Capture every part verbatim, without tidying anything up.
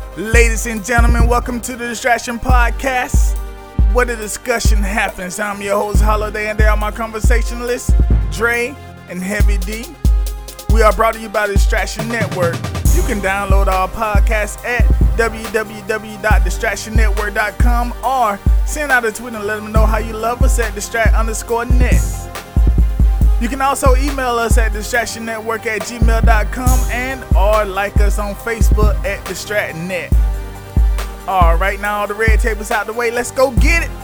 Ladies and gentlemen, welcome to the Distraction Podcast, where the discussion happens. I'm your host, Holiday, and they are my conversationalists, Dre and Heavy D. We are brought to you by the Distraction Network. You can download our podcast at w w w dot distraction network dot com or send out a tweet and let them know how you love us at distract underscore net. You can also email us at distractionnetwork at gmail dot com and or like us on Facebook at DistractNet. All right, now all the red tape is out the way. Let's go get it.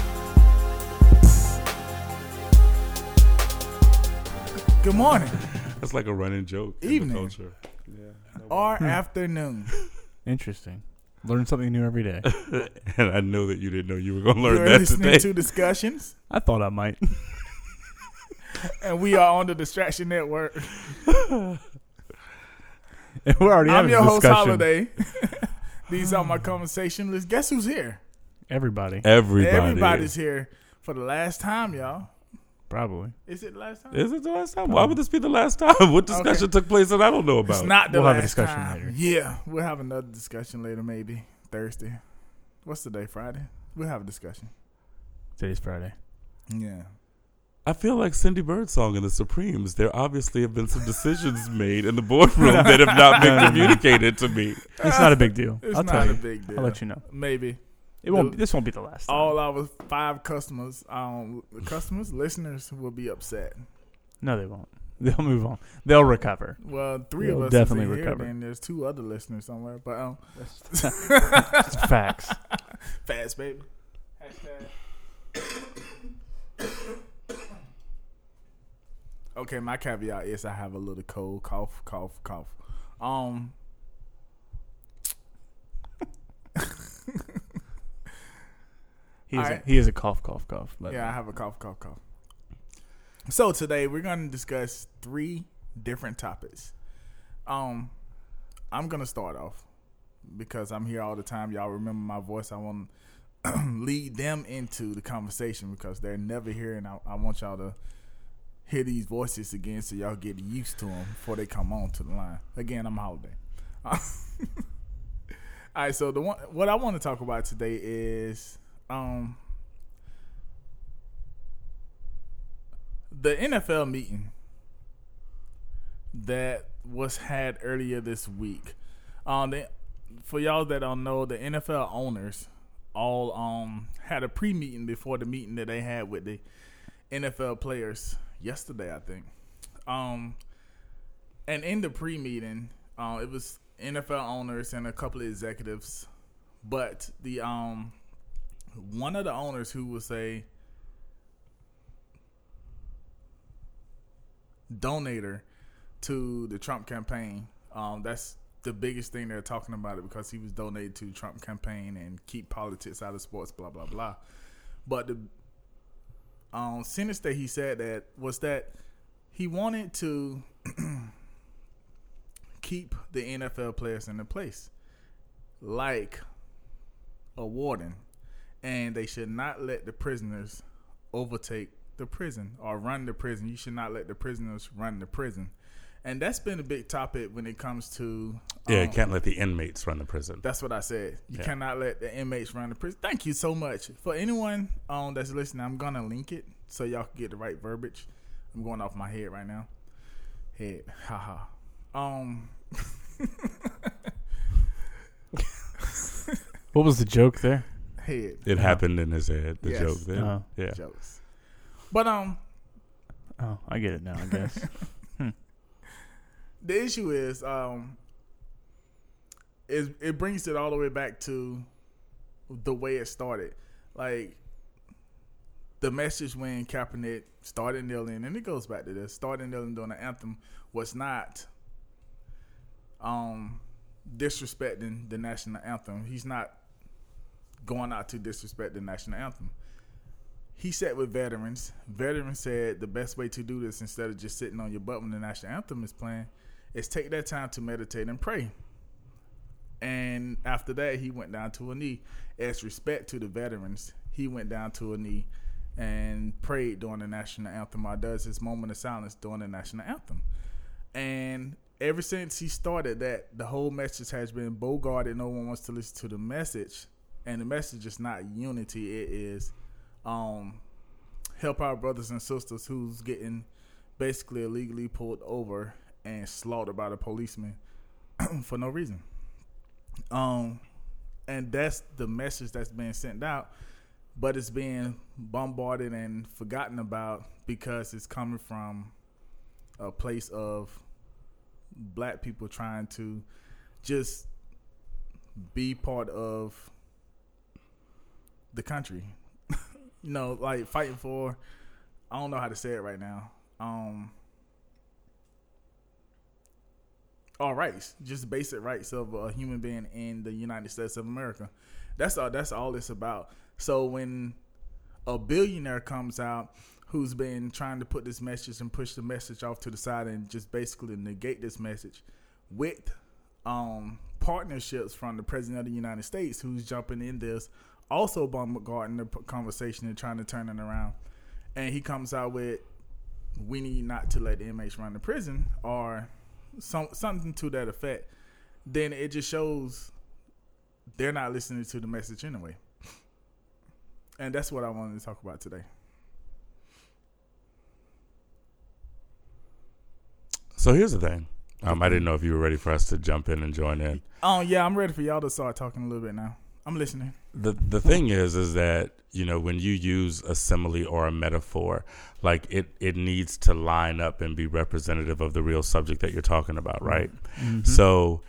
Good morning. That's like a running joke. Evening. In the culture. Yeah. Or hmm. afternoon. Interesting. Learn something new every day. And I know that you didn't know you were going to learn You're that listening today. to discussions. I thought I might. And we are on the Distraction Network. And we're already I'm having your a host, discussion. Holiday. These are my conversationalists. Guess who's here? Everybody. Everybody. Everybody's here for the last time, y'all. Probably. Is it the last time? Is it the last time? Why would this be the last time? What discussion Okay. took place that I don't know about? It's not the We'll last have a discussion time. later. Yeah, we'll have another discussion later, maybe Thursday. What's the day? Friday? We'll have a discussion. Today's Friday. Yeah. I feel like Cindy Birdsong and the Supremes. There obviously have been some decisions made in the boardroom that have not been communicated to me. It's not a big deal. It's I'll not tell a you. big deal. I'll let you know. Maybe. It won't. The- This won't be the last time. All our five customers, um, customers, listeners will be upset. No, they won't. They'll move on. They'll recover. Well, three They'll of us definitely is in recover. here, and there's two other listeners somewhere. But um, It's facts. fast, baby. Hashtag. Okay, my caveat is I have a little cold, cough, cough, cough. Um, He is, Alright. a, he is a cough, cough, cough. Let yeah, me- I have a cough, cough, cough. So today we're going to discuss three different topics. Um, I'm gonna start off because I'm here all the time. Y'all remember my voice. I want to lead them into the conversation because they're never here, and I, I want y'all to hear these voices again so y'all get used to them before they come on to the line. Again, I'm Holiday. All right, so the one what I want to talk about today is um the N F L meeting that was had earlier this week. Um, the, for y'all that don't know, the N F L owners all um had a pre-meeting before the meeting that they had with the N F L players yesterday, I think. Um, and in the pre-meeting, uh, it was N F L owners and a couple of executives, but the um one of the owners who was a donator to the Trump campaign. Um, that's the biggest thing they're talking about it because he was donated to the Trump campaign and keep politics out of sports, blah, blah, blah. But the um, sentence that he said that was that he wanted to keep the N F L players in their place like a warden, and they should not let the prisoners overtake the prison or run the prison. You should not let the prisoners run the prison. And that's been a big topic when it comes to um, Yeah, you can't let the inmates run the prison. that's what I said. You Yeah. cannot let the inmates run the prison. Thank you so much. For anyone um, that's listening, I'm going to link it so y'all can get the right verbiage. I'm going off my head right now. Head. Haha. Um, What was the joke there? head. It happened in his head, the Yes. joke there. Oh. Yeah. Jokes. But um, Oh, I get it now, I guess. the issue is um, is it brings it all the way back to the way it started. Like the message when Kaepernick started kneeling, and it goes back to this, started kneeling during the anthem was not um, disrespecting the national anthem. He's not going out to disrespect the national anthem. He sat with veterans. Veterans said the best way to do this, instead of just sitting on your butt when the national anthem is playing, is take that time to meditate and pray. And after that, he went down to a knee. As respect to the veterans, he went down to a knee and prayed during the national anthem, or does his moment of silence during the national anthem. And ever since he started that, the whole message has been bogarted. No one wants to listen to the message. And the message is not unity. It is um, help our brothers and sisters who's getting basically illegally pulled over and slaughtered by the policeman for no reason. Um, and that's the message that's being sent out. But it's being bombarded and forgotten about because it's coming from a place of black people trying to just be part of the country. You know, like fighting for, I don't know how to say it right now. Um, our rights, just basic rights of a human being in the United States of America. That's all. That's all it's about. So when a billionaire comes out who's been trying to put this message and push the message off to the side and just basically negate this message with um, partnerships from the president of the United States who's jumping in this, also bombarding the conversation and trying to turn it around. And he comes out with, we need not to let the inmates run the prison or some, something to that effect. Then it just shows they're not listening to the message anyway. And that's what I wanted to talk about today. So here's the thing. Um, I didn't know if you were ready for us to jump in and join in. Oh, yeah, I'm ready for y'all to start talking a little bit now. I'm listening. The the thing is, is that, you know, when you use a simile or a metaphor, like it, it needs to line up and be representative of the real subject that you're talking about, right? Mm-hmm. So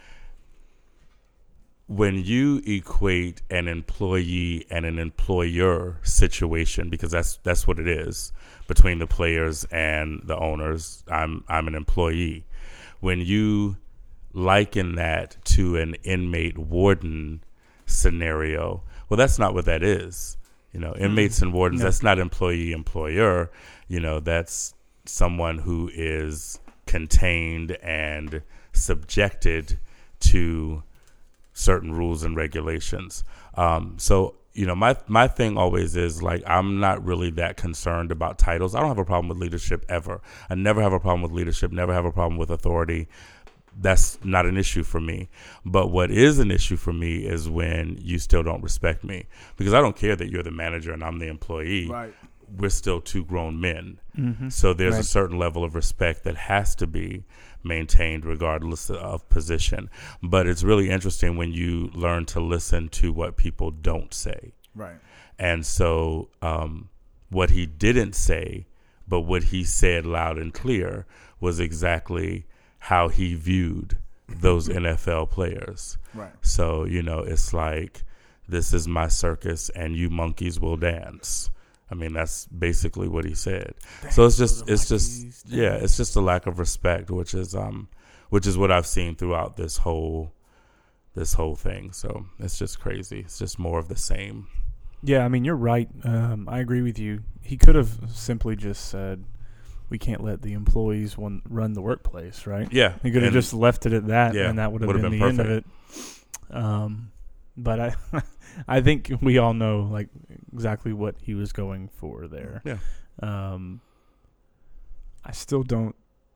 when you equate an employee and an employer situation, because that's that's what it is between the players and the owners, I'm I'm an employee. When you liken that to an inmate warden scenario, well, that's not what that is. You know, inmates and wardens, no. That's not employee employer. You know, that's someone who is contained and subjected to certain rules and regulations. Um, so, you know, my my thing always is, like, I'm not really that concerned about titles. I don't have a problem with leadership ever. I never have a problem with leadership, never have a problem with authority. That's not an issue for me. But what is an issue for me is when you still don't respect me. Because I don't care that you're the manager and I'm the employee. Right. We're still two grown men. Mm-hmm. So there's right. a certain level of respect that has to be maintained regardless of position. But it's really interesting when you learn to listen to what people don't say. Right. And so um, what he didn't say, but what he said loud and clear was exactly how he viewed those N F L players. Right. So, you know, it's like, this is my circus and you monkeys will dance. I mean, that's basically what he said. Dance so it's just, it's just, dance. yeah, it's just a lack of respect, which is, um, which is what I've seen throughout this whole, this whole thing. So it's just crazy. It's just more of the same. Yeah, I mean, you're right. Um, I agree with you. He could have simply just said, we can't let the employees one, run the workplace, right? Yeah. He could have just left it at that, yeah, and that would have been, been the perfect. end of it. Um, but I I think we all know, like, exactly what he was going for there. Yeah. Um, I still don't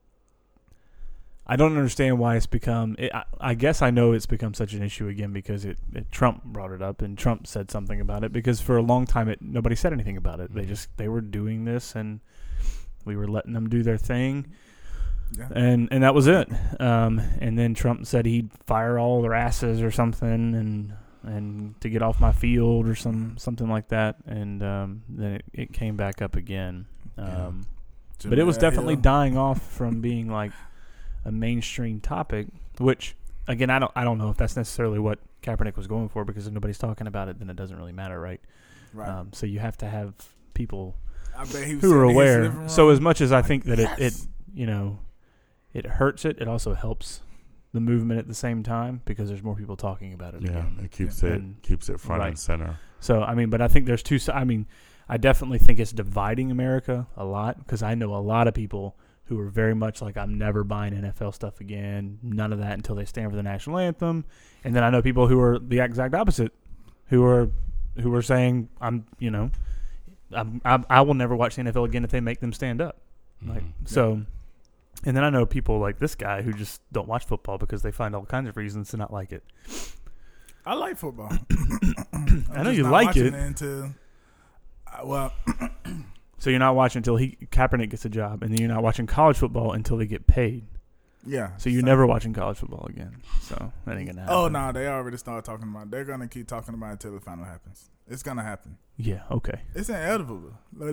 I don't understand why it's become it, I, I guess I know it's become such an issue again because it, it Trump brought it up and Trump said something about it, because for a long time it nobody said anything about it. They just they were doing this and we were letting them do their thing, yeah. and and that was it. Um, and then Trump said he'd fire all their asses or something, and and to get off my field or some something like that. And um, then it, it came back up again. Um, yeah. But it was definitely dying off from being like a mainstream topic. Which again, I don't I don't know if that's necessarily what Kaepernick was going for, because if nobody's talking about it, then it doesn't really matter, right? Right. Um, so you have to have people I bet he was who are aware. So as much as I think that yes. it, it, you know, it hurts it, it also helps the movement at the same time, because there's more people talking about it. Yeah, again. it keeps yeah. it and, keeps it front right. and center. So I mean, but I think there's two. I mean, I definitely think it's dividing America a lot, because I know a lot of people who are very much like, I'm never buying N F L stuff again, none of that until they stand for the national anthem. And then I know people who are the exact opposite, who are who are saying, I'm, you know. I'm, I, I will never watch the N F L again if they make them stand up. Like mm-hmm. so, And then I know people like this guy who just don't watch football because they find all kinds of reasons to not like it. I like football. I know you like it. it until, uh, well, so you're not watching until he Kaepernick gets a job, and then you're not watching college football until they get paid. yeah. So you're so- never watching college football again. So that ain't gonna happen. Oh no, they already started talking about. It. They're gonna keep talking about it until the final happens. It's gonna happen. Yeah. Okay. It's inevitable.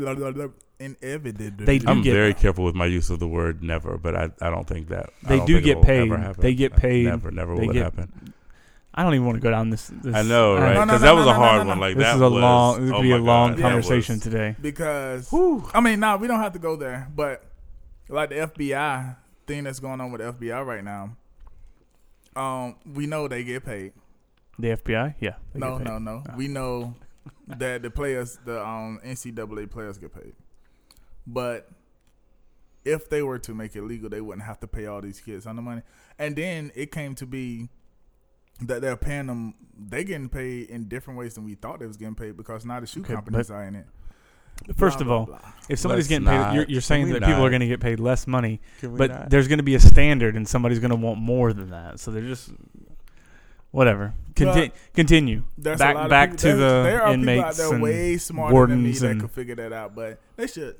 Inevitable. They do I'm get- very careful with my use of the word never, but I, I don't think that I They don't do think it get will paid. ever happen. They get paid. Never, never They would get- happen. I don't even want to go down this. this I know, I- right? No, Because no, that no, was no, a no, hard no, no. one. Like This that is a was, long. This oh could be a my long God, that conversation was- today. Because Whew. I mean, nah, we don't have to go there. But like the F B I thing that's going on with the F B I right now, um, we know they get paid. The F B I, yeah. they No, get paid. no, no. Oh. We know that the players, the um, N C double A players, get paid. But if they were to make it legal, they wouldn't have to pay all these kids on the money. And then it came to be that they're paying them. They getting paid in different ways than we thought they was getting paid because now the shoe Okay, companies but- are in it. First Blah, of blah, all, blah. if somebody's Let's getting paid, not. you're, you're Can saying we that people not? are going to get paid less money, Can we but not? there's going to be a standard, and somebody's going to want more than that. So they're just whatever. Conti- Well, continue. There's back a lot of back people, to there, the there are inmates people out there and way smarter than me wardens that and could figure that out, but they should.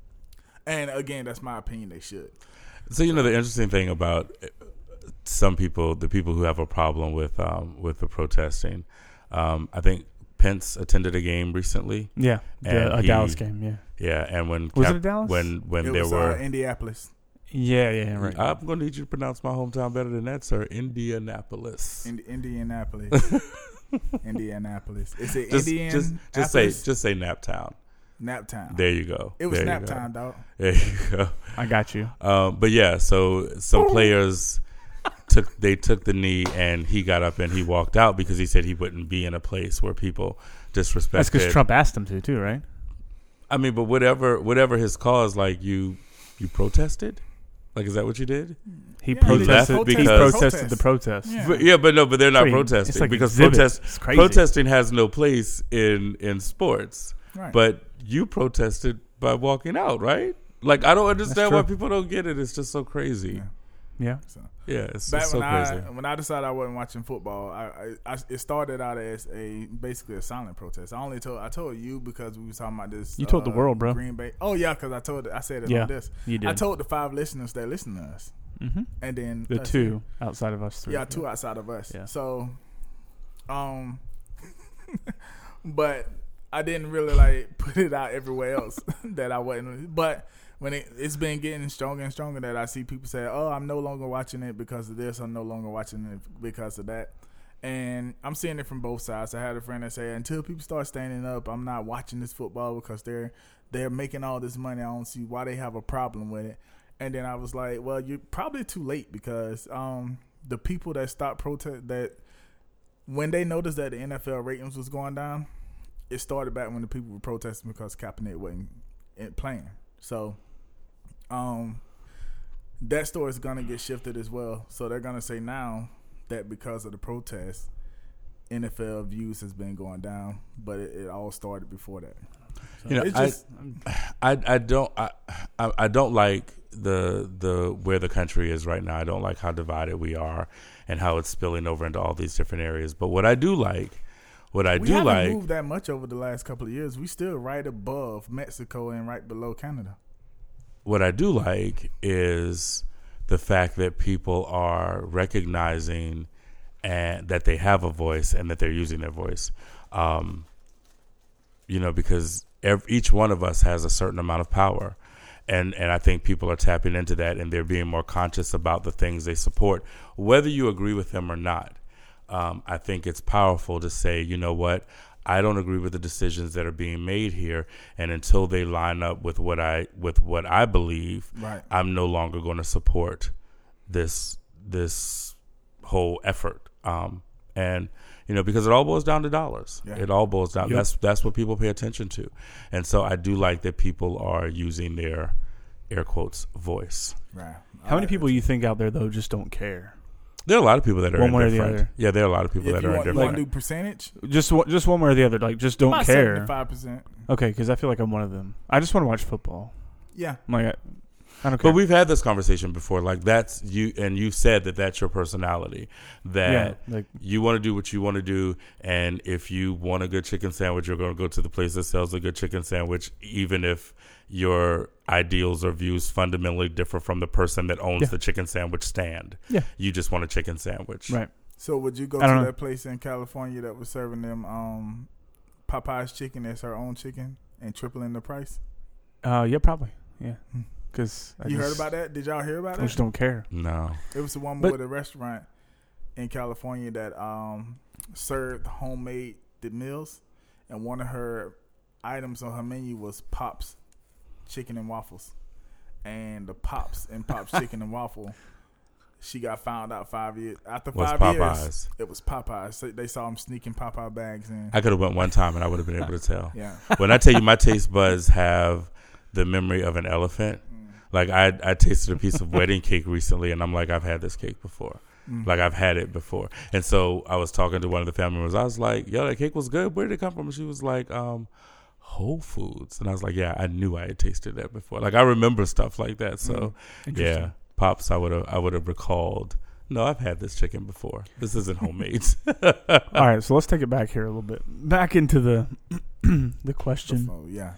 And again, that's my opinion. They should. So you know the interesting thing about some people, the people who have a problem with um, with the protesting, um, I think Pence attended a game recently. yeah, And the, a he- Dallas game. Yeah, Yeah, and when Was Cap- it Dallas? when when It there was were, uh, Indianapolis. yeah, yeah. Right. I'm going to need you to pronounce my hometown better than that, sir. Indianapolis. In, Indianapolis. Indianapolis. It's a just, Indian. just, just say, just say Naptown. Naptown. There you go. It was there you Naptown, go. dog. There you go. I got you. Um, but yeah, so some players took they took the knee, and he got up and he walked out because he said he wouldn't be in a place where people disrespected. That's because Trump asked him to, too, right? I mean, but whatever whatever his cause, like you you protested, like is that what you did? He Yeah, protested. left He because- protested the protest. Yeah. But, yeah, but no, but they're not It's like- protesting it's like because exhibits. protest It's crazy. protesting has no place in in sports. Right. But you protested by walking out, right? Like I don't understand why true. people don't get it. It's just so crazy. Yeah. Yeah. So, Yeah, it's back just so when crazy. I when I decided I wasn't watching football, I, I, I it started out as a basically a silent protest. I only told I told you because we was talking about this. You told the uh, world, bro. Green Bay. Oh yeah, because I told it. I said it Yeah, on this. you did. I told the five listeners that listen to us, Mm-hmm. and then The that's two outside of us it. three. Yeah, two outside of us. Yeah. So, um, but I didn't really like put it out everywhere else that I wasn't. But when it, it's been getting stronger and stronger that I see people say, "Oh, I'm no longer watching it because of this. I'm no longer watching it because of that." And I'm seeing it from both sides. I had a friend that said, "Until people start standing up, I'm not watching this football because they're they're making all this money. I don't see why they have a problem with it." And then I was like, "Well, you're probably too late because um, the people that stopped protest that when they noticed that the N F L ratings was going down." It started back when the people were protesting because Kaepernick wasn't playing. So, um, that story is gonna get shifted as well. So they're gonna say now that because of the protests, N F L views has been going down, but it, it all started before that. So You know, it's I, just, I I don't I, I I don't like the the where the country is right now. I don't like how divided we are and how it's spilling over into all these different areas. But what I do like. What I we do haven't like, moved that much over the last couple of years. We still right above Mexico and right below Canada. what I do like is the fact that people are recognizing and that they have a voice and that they're using their voice. Um, you know, because every, each one of us has a certain amount of power. And and I think people are tapping into that, and they're being more conscious about the things they support, whether you agree with them or not. Um, I think it's powerful to say, you know what, I don't agree with the decisions that are being made here, and until they line up with what I with what I believe, Right. I'm no longer going to support this this whole effort. Um, and you know, because it all boils down to dollars. Yeah. It all boils down. Yep. That's that's what people pay attention to, and so I do like that people are using their air quotes voice. Right. How many people you think out there though just don't care? There are a lot of people that are One way or the indifferent. other. Yeah, there are a lot of people If that you are want, you indifferent. want to do percentage, Just one- just one way or the other. Like just don't about care. seventy-five percent. Okay, because I feel like I'm one of them. I just want to watch football. Yeah. I'm like, I don't care. But we've had this conversation before. Like that's you, and you've said that that's your personality. That yeah, like, you want to do what you want to do, and if you want a good chicken sandwich, you're going to go to the place that sells a good chicken sandwich, even if your ideals or views fundamentally differ from the person that owns yeah. the chicken sandwich stand. Yeah, you just want a chicken sandwich, right? So would you go to know. that place in California that was serving them um, Popeye's chicken as her own chicken and tripling the price? Uh, yeah, probably. Yeah, because you heard about that? Did y'all hear about I that? just don't care. No, it was the one But- with a restaurant in California that um, served homemade meals, and one of her items on her menu was Pop's chicken and waffles, and the Pops and Pop's chicken and waffle. She got found out five years after was five Popeyes. years. It was Popeyes. So they saw him sneaking Popeye bags in. I could have went one time and I would have been able to tell. Yeah. When I tell you my taste buds have the memory of an elephant, Mm. like I I tasted a piece of wedding cake recently and I'm like, I've had this cake before. Mm. Like I've had it before. And so I was talking to one of the family members. I was like, yo, that cake was good. Where did it come from? And she was like, um, Whole Foods. And I was like, yeah, I knew I had tasted that before. Like I remember stuff like that. So Mm. yeah, Pops, I would have I would have recalled. No, I've had this chicken before. This isn't homemade. All right, so let's take it back here a little bit. Back into the the question. Oh yeah.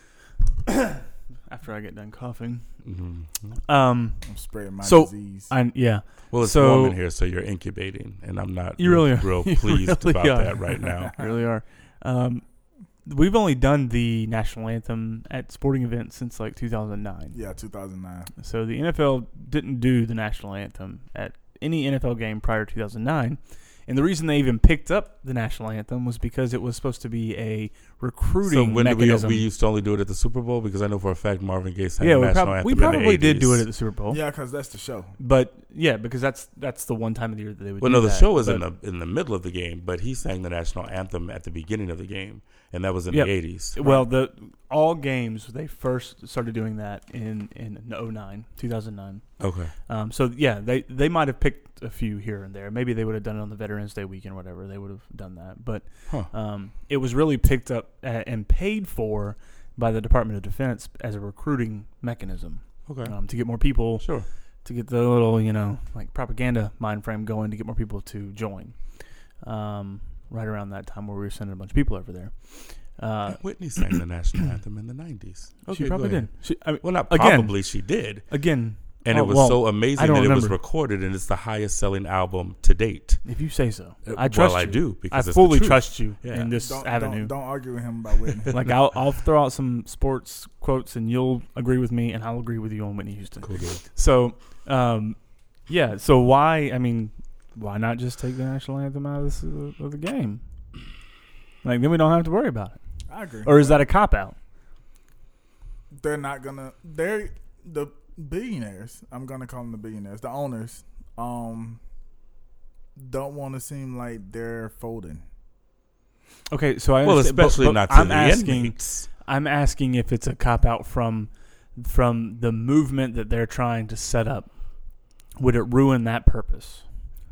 After I get done coughing, Mm-hmm. um, I'm spraying my So, disease. I yeah, Well, it's So- warm in here, so you're incubating, and I'm not You real, really are. real You pleased really about are. that right now. you really are. Um, we've only done the national anthem at sporting events since like two thousand nine. Yeah, two thousand nine. So the N F L didn't do the national anthem at any N F L game prior to two thousand nine. And the reason they even picked up the national anthem was because it was supposed to be a recruiting So when did we, mechanism. we used to only do it at the Super Bowl? Because I know for a fact Marvin Gaye sang yeah, the we, national prob- anthem we in the probably did do it eighties. at the Super Bowl. Yeah, because that's the show. But yeah, because that's that's the one time of the year that they would Well, do no, the that. show was But- in the in the middle of the game, but he sang the national anthem at the beginning of the game, and that was in Yep. the eighties. Well, the all games they first started doing that in in oh nine, two thousand nine. Okay. Um, so yeah, they they might have picked a few here and there. Maybe they would have done it on the Veterans Day weekend, or whatever. They would have done that, but Huh. um, it was really picked up uh, and paid for by the Department of Defense as a recruiting mechanism Okay. um, to get more people, Sure. to get the little you know like propaganda mind frame going to get more people to join. Um, right around that time where we were sending a bunch of people over there. Uh, Whitney sang the national anthem in the nineties. Okay, she probably go ahead. did. She, I mean, Well, not Again- probably she did. again, And oh, it was well, so I amazing don't that it was remember. recorded, and it's the highest selling album to date. if you say so, Uh, I trust well, you. I do I because it's fully the truth. trust you Yeah. in this Don't, avenue. don't don't argue with him about Whitney. Like I'll I'll throw out some sports quotes and you'll agree with me and I'll agree with you on Whitney Houston. Cool deal. So, um, yeah. So why? I mean, why not just take the national anthem out of, this, of the game? Like then we don't have to worry about it. I agree. Or is that a cop out? They're not gonna. They're the billionaires. I'm gonna call them the billionaires. The owners. Um, don't want to seem like they're folding. Okay, so I Well, understand, but- especially but not to I'm the asking. inmates. I'm asking if it's a cop out from from the movement that they're trying to set up. Would it ruin that purpose?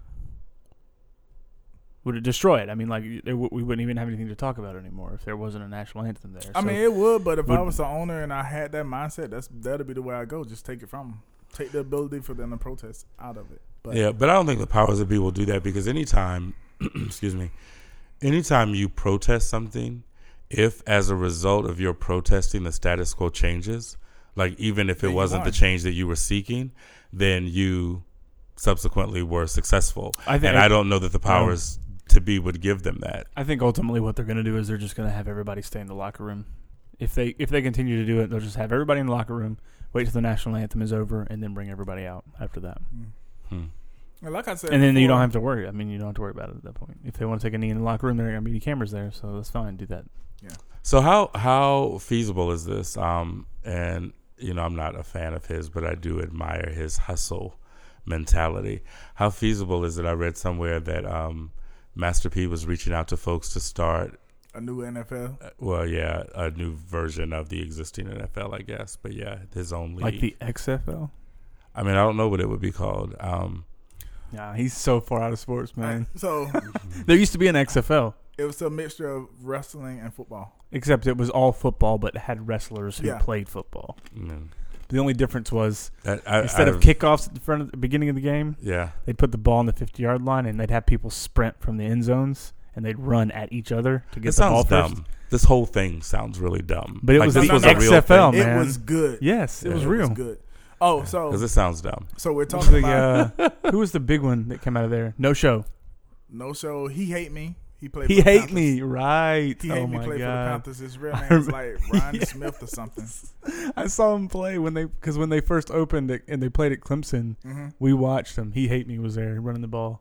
Would it destroy it? I mean, like it, w- we wouldn't even have anything to talk about anymore if there wasn't a national anthem there. I So- mean, it would, but if I would- was the owner and I had that mindset, that's that'd be the way I go. Just take it from them. Take the ability for them to protest out of it. But Yeah, but I don't think the powers that be will do that because anytime, excuse me, anytime you protest something, if as a result of your protesting the status quo changes, like even if it Then you wasn't the won. change that you were seeking, then you subsequently were successful. I think- and I don't know that the powers to be would give them that. I think ultimately what they're going to do is they're just going to have everybody stay in the locker room. If they if they continue to do it, they'll just have everybody in the locker room, wait till the national anthem is over, and then bring everybody out after that. Hmm. And like I said, And then you before, don't have to worry. I mean, you don't have to worry about it at that point. If they want to take a knee in the locker room, there are going to be cameras there, so that's fine. Do that. So how how feasible is this? Um, and you know, I'm not a fan of his, but I do admire his hustle mentality. How feasible is it? I read somewhere that um, Master P was reaching out to folks to start. a new N F L. uh, Well, yeah, a new version of the existing N F L, I guess. But yeah, his own league. Like the X F L? I mean, I don't know what it would be called. Um, Yeah, he's so far out of sports, man. So There used to be an X F L, it was a mixture of wrestling and football. except it was all football, but had wrestlers who Yeah. played football. mm, The only difference was I, I, instead I've, of kickoffs at the front of the beginning of the game, yeah, they'd put the ball on the fifty-yard line and they'd have people sprint from the end zones and they'd run at each other to get it the ball sounds dumb. first. This whole thing sounds really dumb. But it like, was this the was a real X F L, thing. man. It was good. Yes, it Yeah, was It real. was good. Oh, so Because it sounds dumb. so we're talking The, about uh, who was the big one that came out of there? No show. no show. He hate me. He played. He for the hate Panthers. me, right? He oh hate me. my Play for the god! Panthers. His real name is like Ryan Yeah. Smith or something. I saw him play when they because when they first opened it and they played at Clemson. Mm-hmm. We watched him. He hate me was there running the ball.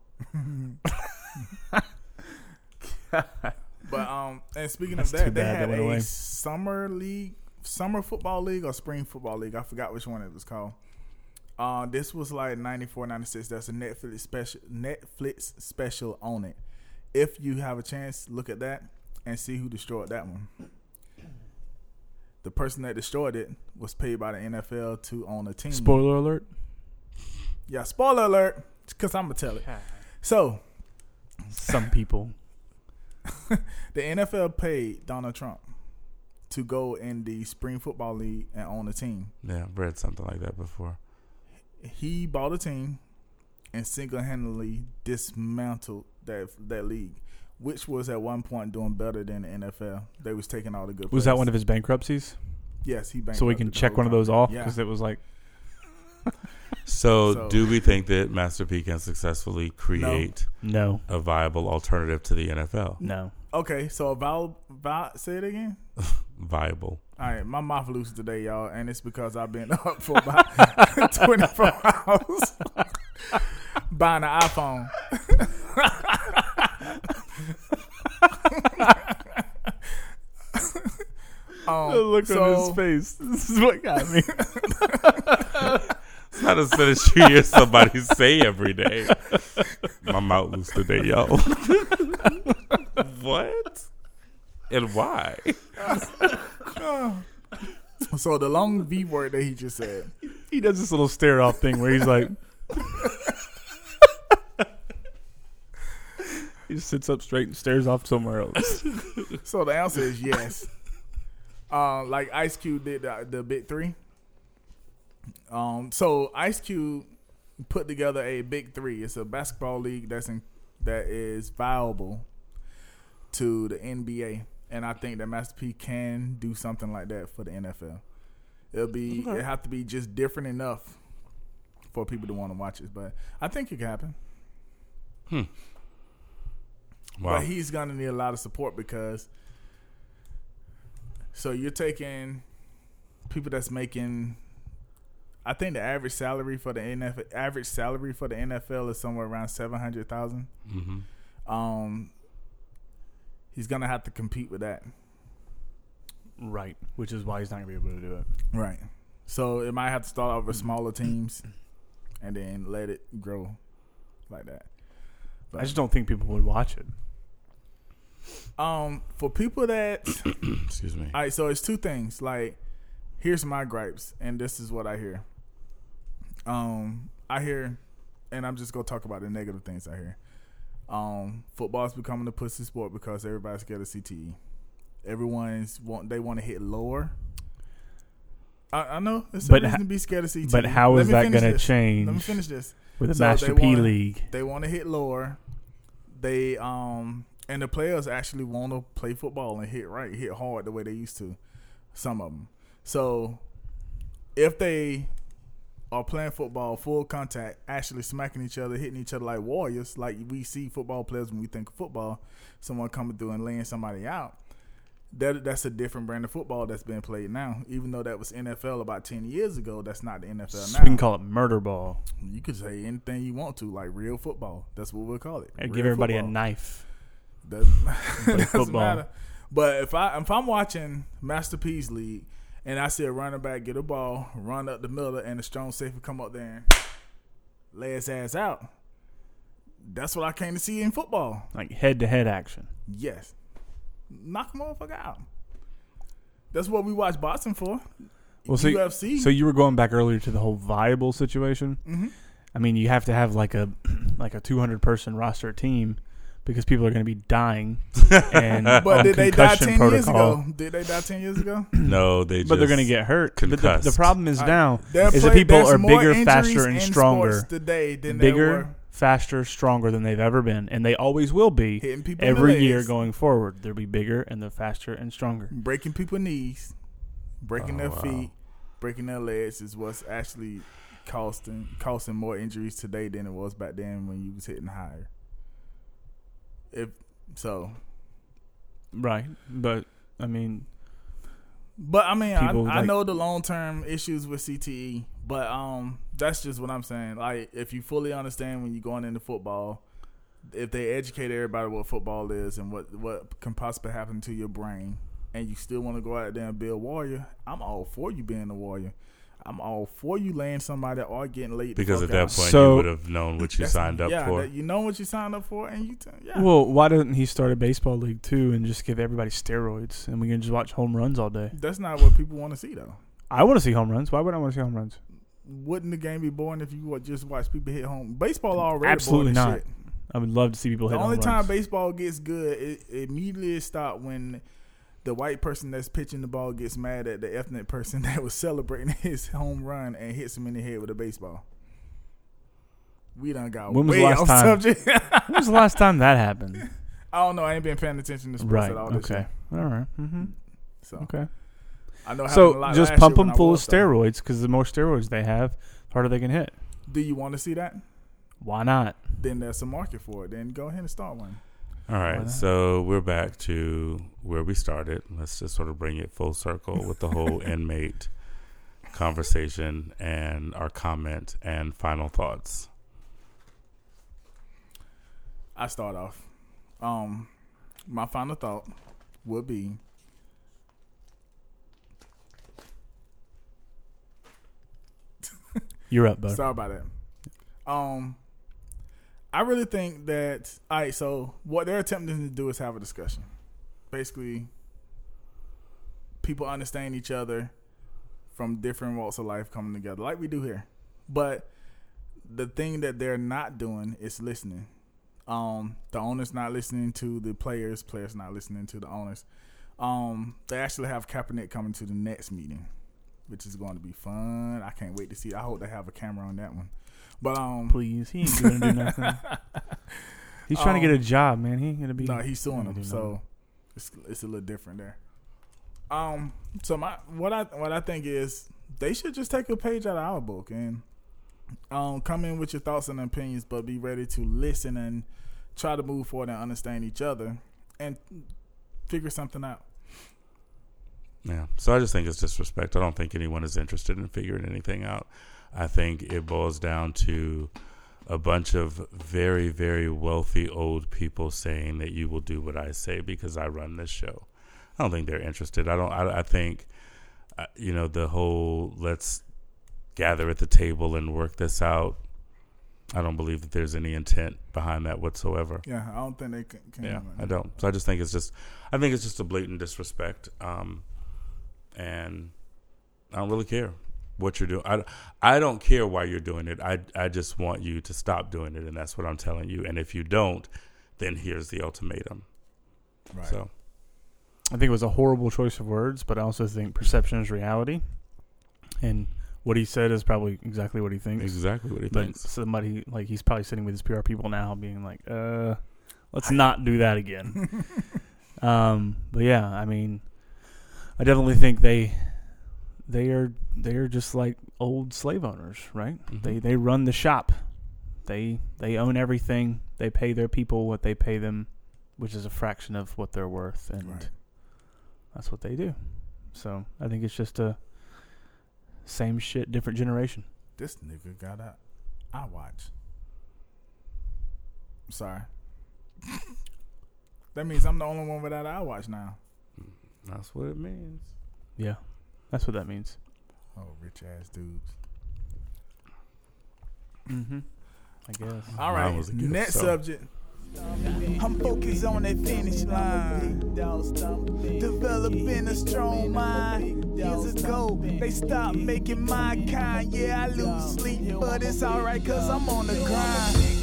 But um, and speaking That's of that, too they bad had that went a away. summer league, summer football league or spring football league. I forgot which one it was called. Uh, this was like ninety-four, ninety-six. That's a Netflix special. Netflix special on it. If you have a chance, look at that and see who destroyed that one. The person that destroyed it was paid by the N F L to own a team. Spoiler alert. Yeah, spoiler alert, because I'm gonna tell it. So Some people. the N F L paid Donald Trump to go in the spring football league and own a team. Yeah, I've read something like that before. He bought a team and single-handedly dismantled that that league, which was at one point doing better than the N F L. They was taking all the good. Was players. that one of his bankruptcies? Yes, he bankrupted So we can the check whole one of those company. off Yeah. because it was like So, So- do we think that Master P can successfully create no, a viable alternative to the N F L? no. Okay, so Val, Val, say it again. Viable. All right, my mouth loose today, y'all, and it's because I've been up for about twenty-four hours buying an iPhone. um, The look so, on his face. This is what got me. It's not a sentence you hear somebody say every day. My mouth loose today, yo. What? And why? So the long V word that he just said. He does this little stare off thing where he's like, he just sits up straight and stares off somewhere else. So the answer is yes. Uh, like Ice Cube did the, the Big Three. Um, so Ice Cube put together a Big Three. It's a basketball league that's in, that is viable to the N B A, and I think that Master P can do something like that for the N F L. It'll be it have to be just different enough for people to want to watch it, but I think it can happen. Hmm. Wow. But he's gonna need a lot of support because. So you're taking people that's making. I think the average salary for the N F L, average salary for the N F L is somewhere around seven hundred thousand. Mm-hmm. Um, he's gonna have to compete with that, Right, which is why he's not going to be able to do it. right? So it might have to start off with smaller teams, and then let it grow like that. But I just don't think people would watch it. um, for people that, Excuse me. all right. So it's two things. Like, here's my gripes, and this is what I hear. Um, I hear, and I'm just gonna talk about the negative things I hear. Um, football's becoming a pussy sport because everybody's scared of C T E. Everyone's want they want to hit lower. I, I know there's But a reason ha- to be scared of C T E. But how Let is me that finish going to this. change Let me finish this. with the So Master they P wanna- League? They want to hit lower. They um and the players actually want to play football and hit right, hit hard the way they used to. Some of them. So if they are playing football full contact, actually smacking each other, hitting each other like warriors, like we see football players when we think of football, someone coming through and laying somebody out. That that's a different brand of football that's being played now. Even though that was N F L about ten years ago, that's not the N F L So now. we can call it murder ball. You could say anything you want to, like real football. That's what we'll call it. And Real give everybody football. a knife. Doesn't, Play doesn't football. matter. But if I if I'm watching Master P's league and I see a running back get a ball, run up the middle, and a strong safety come up there and lay his ass out, that's what I came to see in football. Like head-to-head action. Yes, knock a motherfucker out. That's what we watch boxing for. Well, so, U F C. so you were going back earlier to the whole viable situation. Mhm. I mean, you have to have like a like a two hundred person roster team, because people are going to be dying. And but on did they die concussion ten protocol. years ago? Did they die ten years ago? No, they just But they're going to get hurt. But the, concussed. the problem is Uh, now There is that play- people there's are more bigger, injuries faster, and in stronger. sports today than there Bigger, were faster, stronger than they've ever been, and they always will be. hitting people in the Every legs, year going forward, they'll be bigger and they're faster and stronger. breaking people's knees, breaking Oh, their wow. feet, breaking their legs is what's actually costing costing more injuries today than it was back then when you was hitting higher. If so, Right, but I mean, but I mean, I, People, I like- know the long term issues with C T E, but um, that's just what I'm saying. Like, if you fully understand when you're going into football, if they educate everybody what football is and what what can possibly happen to your brain, and you still want to go out there and be a warrior, I'm all for you being a warrior. I'm all for you laying somebody or getting late. the because fuck at that out. point So- you would have known what you That's- signed up yeah, for. that- you know what you signed up for, and you t- yeah. well, why doesn't he start a baseball league too and just give everybody steroids and we can just watch home runs all day? That's not what people want to see, though. I want to see home runs. Why would I want to see home runs? Wouldn't the game be boring if you would just watch people hit home? Baseball already Absolutely boring as not. shit. I would love to see people The hit only home time runs. baseball gets good, it, it immediately stops when the white person that's pitching the ball gets mad at the ethnic person that was celebrating his home run and hits him in the head with a baseball. We done got When was way the last off time- subject. When was the last time that happened? I don't know. I ain't been paying attention to sports Right. at all this Okay. year. All right. Mm-hmm. So Okay. I know. it happened a So lot just last pump year when them I full of was, though. steroids because the more steroids they have, the harder they can hit. Do you want to see that? Why not? Then there's a market for it. Then go ahead and start one. All Why right, not? so we're back to where we started. Let's just sort of bring it full circle with the whole inmate conversation and our comment and final thoughts. I start off. Um, my final thought would be You're up, bud. sorry about that. Um, I really think that all right. So what they're attempting to do is have a discussion. Basically, people understand each other from different walks of life coming together, like we do here. But the thing that they're not doing is listening. Um, the owner's not listening to the players. Players not listening to the owners. Um, they actually have Kaepernick coming to the next meeting, which is going to be fun. I can't wait to see. I hope they have a camera on that one. But um, Please, he ain't gonna do nothing. He's trying Um, to get a job, man. He ain't gonna be. no, he's suing he ain't them, gonna do so it's it's a little different there. Um, so my what I what I think is they should just take a page out of our book and um come in with your thoughts and opinions, but be ready to listen and try to move forward and understand each other and figure something out. Yeah, so I just think it's disrespect. I don't think anyone is interested in figuring anything out. I think it boils down to a bunch of very, very wealthy old people saying that you will do what I say because I run this show. I don't think they're interested. I don't. I, I think, uh, you know, the whole let's gather at the table and work this out. I don't believe that there's any intent behind that whatsoever. Yeah, I don't think they can. can Yeah, I don't. So I just think it's just, I think it's just a blatant disrespect, um, and I don't really care what you're doing. I, I don't care why you're doing it. I I just want you to stop doing it, and that's what I'm telling you. And if you don't, then here's the ultimatum. Right. So I think it was a horrible choice of words, but I also think perception is reality, and what he said is probably exactly what he thinks. exactly what he But thinks. somebody like he's probably sitting with his P R people now, being like, "Uh, let's not do that again." um, but yeah, I mean, I definitely think they they are they are just like old slave owners, right? Mhm. They they run the shop. They they own everything. They pay their people what they pay them, which is a fraction of what they're worth, and Right. that's what they do. So I think it's just a same shit, different generation. This nigga got a I watch. I'm sorry. That means I'm the only one without an iWatch now. That's what it means. Yeah, that's what that means. Oh, rich ass dudes. Mm-hmm. I guess. All Mine right, was a gift, next so. subject. I'm focused on that finish line. Developing a strong mind. Years ago, they stopped making my kind. Yeah, I lose sleep, but it's alright, cause I'm on the grind.